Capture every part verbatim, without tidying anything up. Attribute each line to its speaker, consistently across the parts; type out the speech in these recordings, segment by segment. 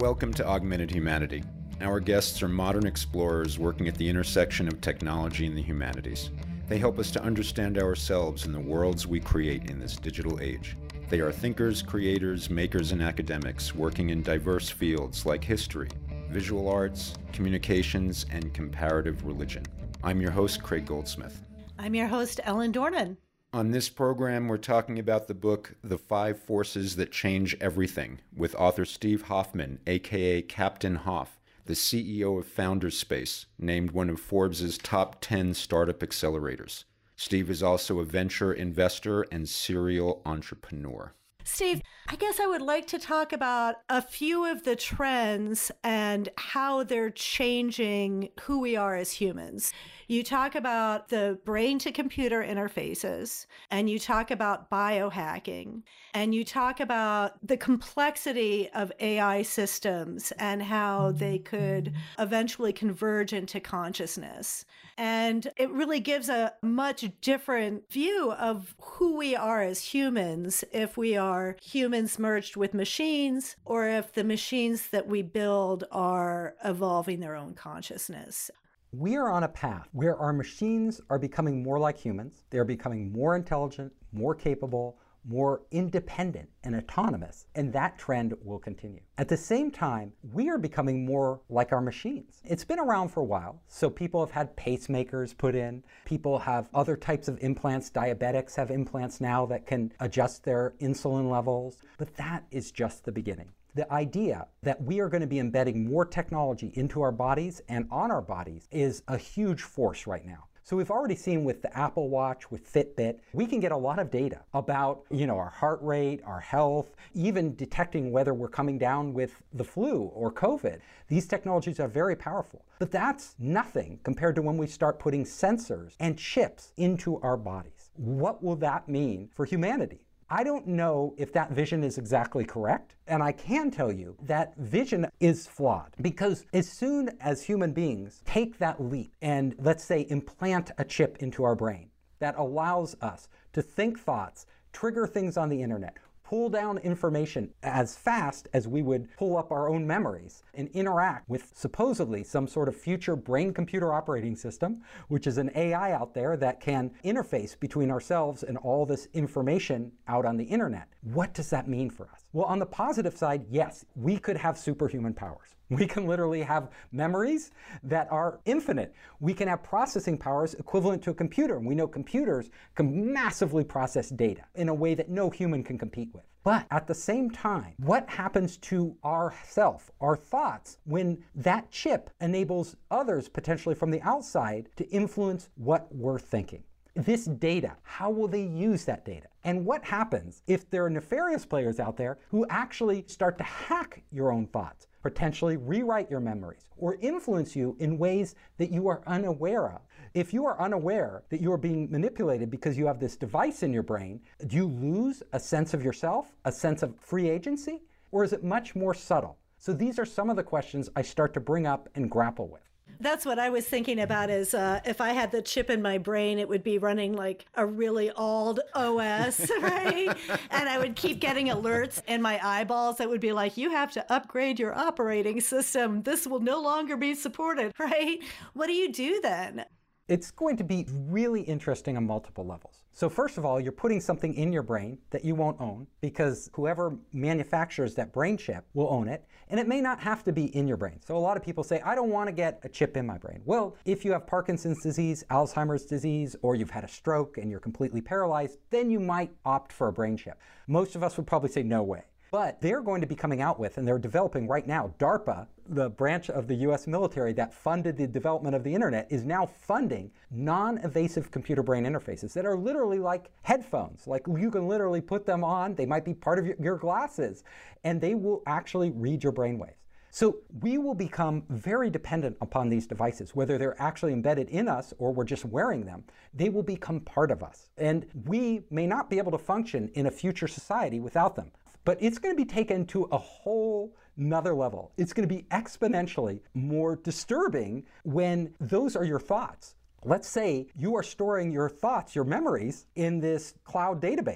Speaker 1: Welcome to Augmented Humanity. Our guests are modern explorers working at the intersection of technology and the humanities. They help us to understand ourselves and the worlds we create in this digital age. They are thinkers, creators, makers, and academics working in diverse fields like history, visual arts, communications, and comparative religion. I'm your host, Craig Goldsmith.
Speaker 2: I'm your host, Ellen Dornan.
Speaker 1: On this program, we're talking about the book, The Five Forces That Change Everything, with author Steve Hoffman, aka Captain Hoff, the C E O of Founderspace, named one of Forbes' top ten startup accelerators. Steve is also a venture investor and serial entrepreneur.
Speaker 2: Steve, I guess I would like to talk about a few of the trends and how they're changing who we are as humans. You talk about the brain-to-computer interfaces, and you talk about biohacking, and you talk about the complexity of A I systems and how they could eventually converge into consciousness. And it really gives a much different view of who we are as humans if we are humans merged with machines, or if the machines that we build are evolving their own consciousness.
Speaker 3: We are on a path where our machines are becoming more like humans. They're becoming more intelligent, more capable, more independent and autonomous, and that trend will continue. At the same time, we are becoming more like our machines. It's been around for a while, so people have had pacemakers put in, people have other types of implants, diabetics have implants now that can adjust their insulin levels, but that is just the beginning. The idea that we are going to be embedding more technology into our bodies and on our bodies is a huge force right now. So we've already seen with the Apple Watch, with Fitbit, we can get a lot of data about, you know, our heart rate, our health, even detecting whether we're coming down with the flu or COVID. These technologies are very powerful, but that's nothing compared to when we start putting sensors and chips into our bodies. What will that mean for humanity? I don't know if that vision is exactly correct, and I can tell you that vision is flawed, because as soon as human beings take that leap and, let's say, implant a chip into our brain that allows us to think thoughts, trigger things on the internet, pull down information as fast as we would pull up our own memories, and interact with supposedly some sort of future brain-computer operating system, which is an A I out there that can interface between ourselves and all this information out on the internet. What does that mean for us? Well, on the positive side, yes, we could have superhuman powers. We can literally have memories that are infinite. We can have processing powers equivalent to a computer. And we know computers can massively process data in a way that no human can compete with. But at the same time, what happens to our self, our thoughts, when that chip enables others potentially from the outside to influence what we're thinking? This data, how will they use that data? And what happens if there are nefarious players out there who actually start to hack your own thoughts, potentially rewrite your memories, or influence you in ways that you are unaware of? If you are unaware that you are being manipulated because you have this device in your brain, do you lose a sense of yourself, a sense of free agency, or is it much more subtle? So these are some of the questions I start to bring up and grapple with.
Speaker 2: That's what I was thinking about is uh, if I had the chip in my brain, it would be running like a really old O S, right? And I would keep getting alerts in my eyeballs that would be like, you have to upgrade your operating system. This will no longer be supported, right? What do you do then?
Speaker 3: It's going to be really interesting on multiple levels. So first of all, you're putting something in your brain that you won't own, because whoever manufactures that brain chip will own it, and it may not have to be in your brain. So a lot of people say, I don't want to get a chip in my brain. Well, if you have Parkinson's disease, Alzheimer's disease, or you've had a stroke and you're completely paralyzed, then you might opt for a brain chip. Most of us would probably say no way. But they're going to be coming out with, and they're developing right now, DARPA, the branch of the U S military that funded the development of the internet, is now funding non-invasive computer-brain interfaces that are literally like headphones. Like you can literally put them on, they might be part of your, your glasses, and they will actually read your brainwaves. So we will become very dependent upon these devices, whether they're actually embedded in us or we're just wearing them. They will become part of us. And we may not be able to function in a future society without them. But it's going to be taken to a whole nother level. It's going to be exponentially more disturbing when those are your thoughts. Let's say you are storing your thoughts, your memories, in this cloud database.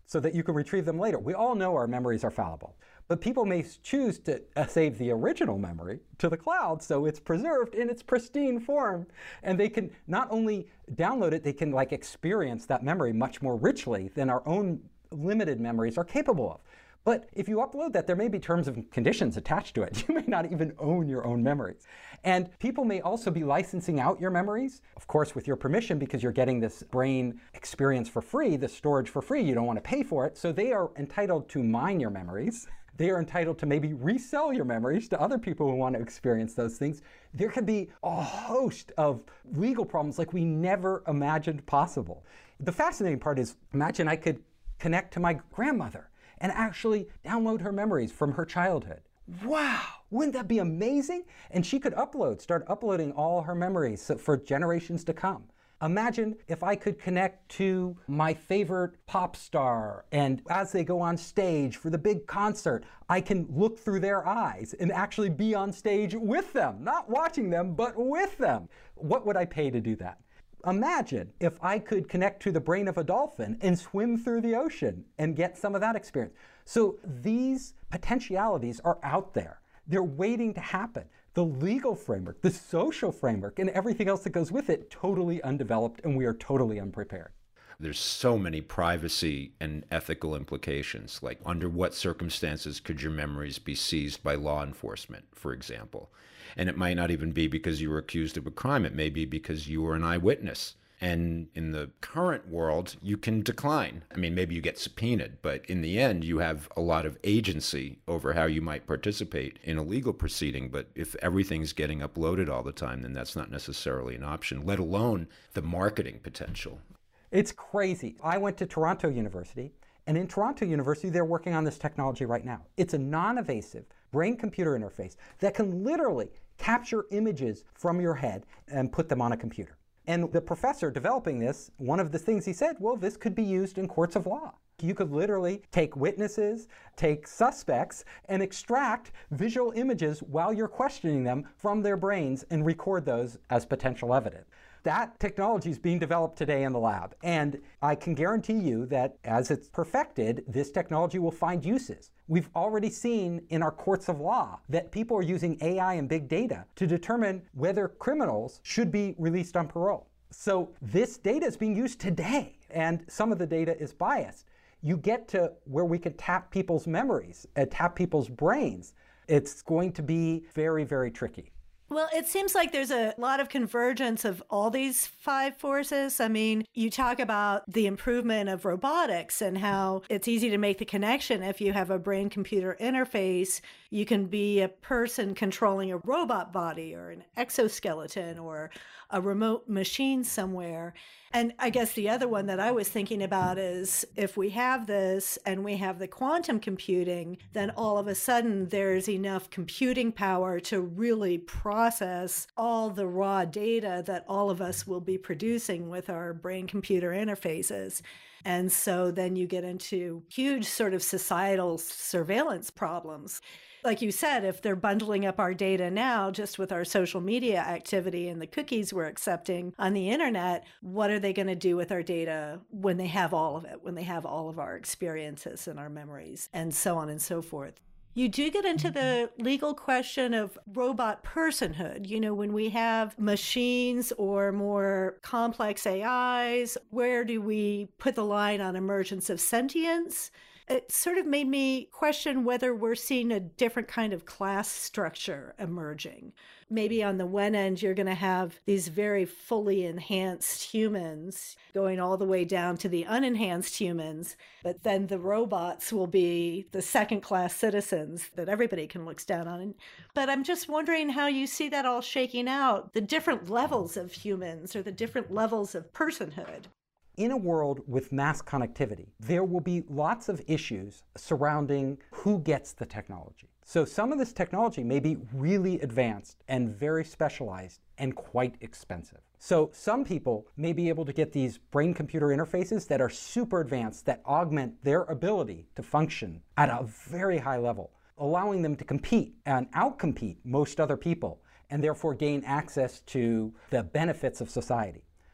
Speaker 3: so that you can retrieve them later. We all know our memories are fallible, but people may choose to uh, save the original memory to the cloud so it's preserved in its pristine form. And they can not only download it, they can like experience that memory much more richly than our own limited memories are capable of. But if you upload that, there may be terms and conditions attached to it. You may not even own your own memories. And people may also be licensing out your memories, of course, with your permission, because you're getting this brain experience for free, the storage for free. You don't want to pay for it. So they are entitled to mine your memories. They are entitled to maybe resell your memories to other people who want to experience those things. There could be a host of legal problems like we never imagined possible. The fascinating part is, imagine I could connect to my grandmother and actually download her memories from her childhood. Wow, wouldn't that be amazing? And she could upload, start uploading all her memories for generations to come. Imagine if I could connect to my favorite pop star, and as they go on stage for the big concert, I can look through their eyes and actually be on stage with them, not watching them, but with them. What would I pay to do that? Imagine if I could connect to the brain of a dolphin and swim through the ocean and get some of that experience. So these potentialities are out there. They're waiting to happen. The legal framework, the social framework, and everything else that goes with it, totally undeveloped, and we are totally unprepared.
Speaker 1: There's so many privacy and ethical implications, like under what circumstances could your memories be seized by law enforcement, for example? And it might not even be because you were accused of a crime. It may be because you were an eyewitness. And in the current world, you can decline. I mean, maybe you get subpoenaed, but in the end, you have a lot of agency over how you might participate in a legal proceeding. But if everything's getting uploaded all the time, then that's not necessarily an option, let alone the marketing potential.
Speaker 3: It's crazy. I went to Toronto University, and in Toronto University, they're working on this technology right now. It's a non-invasive brain-computer interface that can literally capture images from your head and put them on a computer. And the professor developing this, one of the things he said, well, this could be used in courts of law. You could literally take witnesses, take suspects, and extract visual images while you're questioning them from their brains and record those as potential evidence. That technology is being developed today in the lab. And I can guarantee you that as it's perfected, this technology will find uses. We've already seen in our courts of law that people are using A I and big data to determine whether criminals should be released on parole. So this data is being used today, and some of the data is biased. You get to where we can tap people's memories, uh, tap people's brains. It's going to be very, very tricky.
Speaker 2: Well, it seems like there's a lot of convergence of all these five forces. I mean, you talk about the improvement of robotics and how it's easy to make the connection. If you have a brain-computer interface, you can be a person controlling a robot body or an exoskeleton or a remote machine somewhere. And I guess the other one that I was thinking about is if we have this and we have the quantum computing, then all of a sudden there's enough computing power to really process all the raw data that all of us will be producing with our brain-computer interfaces. And so then you get into huge sort of societal surveillance problems. Like you said, if they're bundling up our data now just with our social media activity and the cookies we're accepting on the internet, what are they going to do with our data when they have all of it, when they have all of our experiences and our memories and so on and so forth? You do get into the legal question of robot personhood. You know, when we have machines or more complex A Is, where do we put the line on emergence of sentience? It sort of made me question whether we're seeing a different kind of class structure emerging. Maybe on the one end, you're going to have these very fully enhanced humans going all the way down to the unenhanced humans, but then the robots will be the second-class citizens that everybody can look down on. But I'm just wondering how you see that all shaking out, the different levels of humans or the different levels of personhood.
Speaker 3: In a world with mass connectivity, there will be lots of issues surrounding who gets the technology. So some of this technology may be really advanced and very specialized and quite expensive. So some people may be able to get these brain-computer interfaces that are super advanced, that augment their ability to function at a very high level, allowing them to compete and outcompete most other people, and therefore gain access to the benefits of society.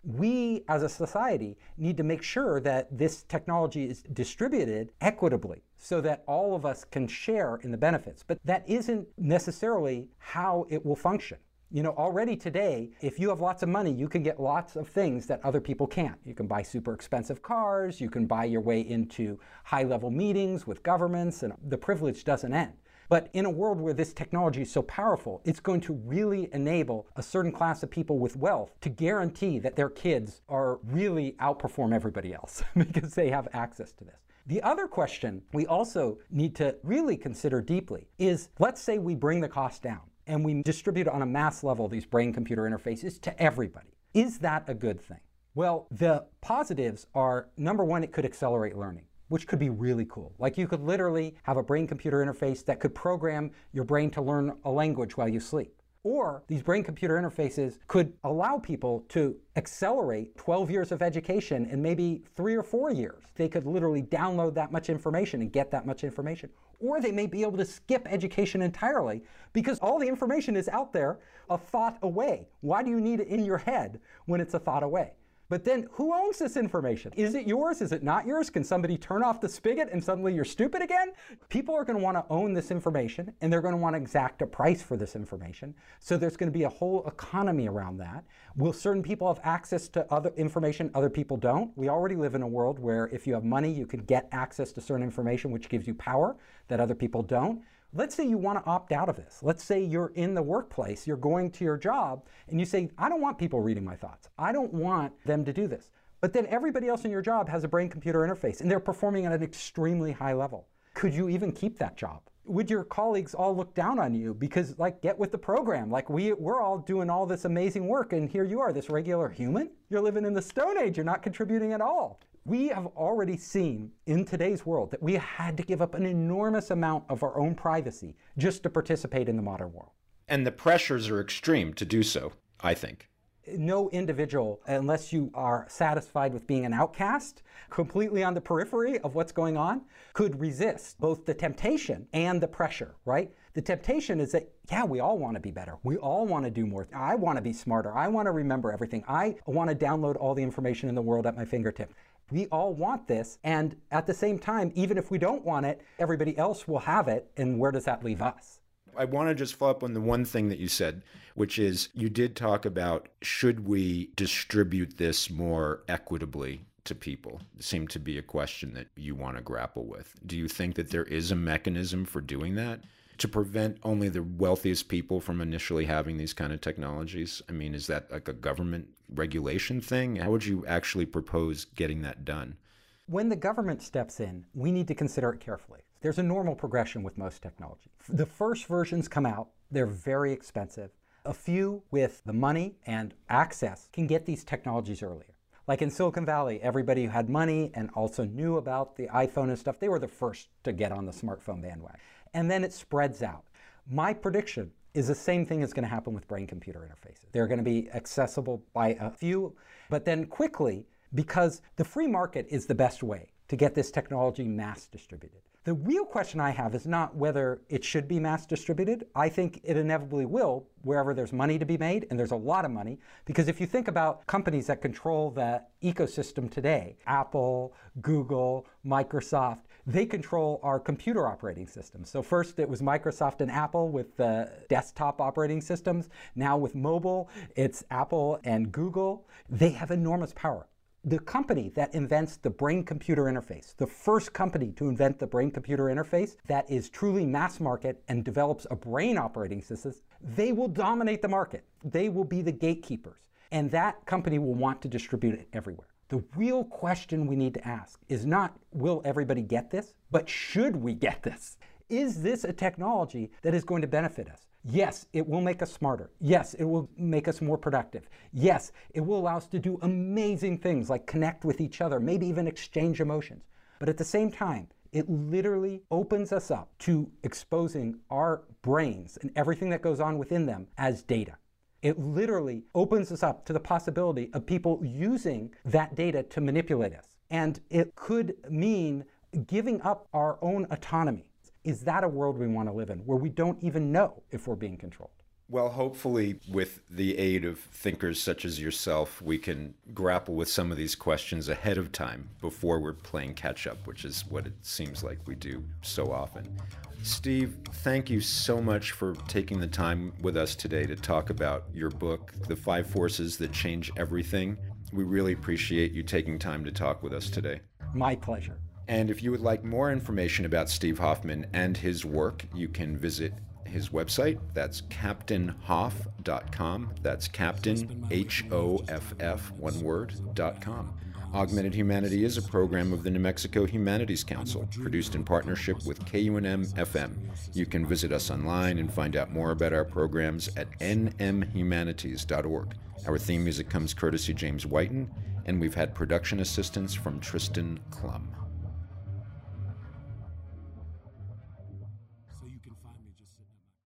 Speaker 3: We, as a society, need to make sure that this technology is distributed equitably so that all of us can share in the benefits. But that isn't necessarily how it will function. You know, already today, if you have lots of money, you can get lots of things that other people can't. You can buy super expensive cars, you can buy your way into high-level meetings with governments, and the privilege doesn't end. But in a world where this technology is so powerful, it's going to really enable a certain class of people with wealth to guarantee that their kids are really outperform everybody else because they have access to this. The other question we also need to really consider deeply is, let's say we bring the cost down and we distribute on a mass level these brain-computer interfaces to everybody. Is that a good thing? Well, the positives are, number one, it could accelerate learning, which could be really cool. Like you could literally have a brain-computer interface that could program your brain to learn a language while you sleep. Or these brain-computer interfaces could allow people to accelerate twelve years of education in maybe three or four years. They could literally download that much information and get that much information. Or they may be able to skip education entirely because all the information is out there a thought away. Why do you need it in your head when it's a thought away? But then who owns this information? Is it yours? Is it not yours? Can somebody turn off the spigot and suddenly you're stupid again? People are going to want to own this information and they're going to want to exact a price for this information. So there's going to be a whole economy around that. Will certain people have access to other information other people don't? We already live in a world where if you have money, you can get access to certain information which gives you power that other people don't. Let's say you want to opt out of this. Let's say you're in the workplace, you're going to your job, and you say, I don't want people reading my thoughts. I don't want them to do this. But then everybody else in your job has a brain-computer interface, and they're performing at an extremely high level. Could you even keep that job? Would your colleagues all look down on you because, like, get with the program? Like, we, we're all doing all this amazing work, and here you are, this regular human? You're living in the Stone Age. You're not contributing at all. We have already seen in today's world that we had to give up an enormous amount of our own privacy just to participate in the modern world.
Speaker 1: And the pressures are extreme to do so, I think.
Speaker 3: No individual, unless you are satisfied with being an outcast, completely on the periphery of what's going on, could resist both the temptation and the pressure, right? The temptation is that, yeah, we all want to be better. We all want to do more. I want to be smarter. I want to remember everything. I want to download all the information in the world at my fingertips. We all want this, and at the same time, even if we don't want it, everybody else will have it, and where does that leave us?
Speaker 1: I want to just follow up on the one thing that you said, which is you did talk about, should we distribute this more equitably to people? It seemed to be a question that you want to grapple with. Do you think that there is a mechanism for doing that to prevent only the wealthiest people from initially having these kind of technologies? I mean, is that like a government regulation thing? How would you actually propose getting that done?
Speaker 3: When the government steps in, we need to consider it carefully. There's a normal progression with most technology. The first versions come out, they're very expensive. A few with the money and access can get these technologies earlier. Like in Silicon Valley, everybody who had money and also knew about the iPhone and stuff, they were the first to get on the smartphone bandwagon. And then it spreads out. My prediction is the same thing is going to happen with brain-computer interfaces. They're going to be accessible by a few, but then quickly, because the free market is the best way to get this technology mass distributed. The real question I have is not whether it should be mass distributed. I think it inevitably will wherever there's money to be made, and there's a lot of money. Because if you think about companies that control the ecosystem today, Apple, Google, Microsoft, they control our computer operating systems. So first it was Microsoft and Apple with the desktop operating systems. Now with mobile, it's Apple and Google. They have enormous power. The company that invents the brain-computer interface, the first company to invent the brain-computer interface that is truly mass market and develops a brain operating system, they will dominate the market. They will be the gatekeepers. And that company will want to distribute it everywhere. The real question we need to ask is not, will everybody get this, but should we get this? Is this a technology that is going to benefit us? Yes, it will make us smarter. Yes, it will make us more productive. Yes, it will allow us to do amazing things like connect with each other, maybe even exchange emotions. But at the same time, it literally opens us up to exposing our brains and everything that goes on within them as data. It literally opens us up to the possibility of people using that data to manipulate us. And it could mean giving up our own autonomy. Is that a world we want to live in, where we don't even know if we're being controlled?
Speaker 1: Well, hopefully, with the aid of thinkers such as yourself, we can grapple with some of these questions ahead of time before we're playing catch-up, which is what it seems like we do so often. Steve, thank you so much for taking the time with us today to talk about your book, The Five Forces That Change Everything. We really appreciate you taking time to talk with us today.
Speaker 3: My pleasure.
Speaker 1: And if you would like more information about Steve Hoffman and his work, you can visit his website. That's captain hoff dot com. That's Captain, H O F F, one word, dot com. Augmented Humanity is a program of the New Mexico Humanities Council, produced in partnership with K U N M F M. You can visit us online and find out more about our programs at n m humanities dot org. Our theme music comes courtesy James Whiten, and we've had production assistance from Tristan Klum.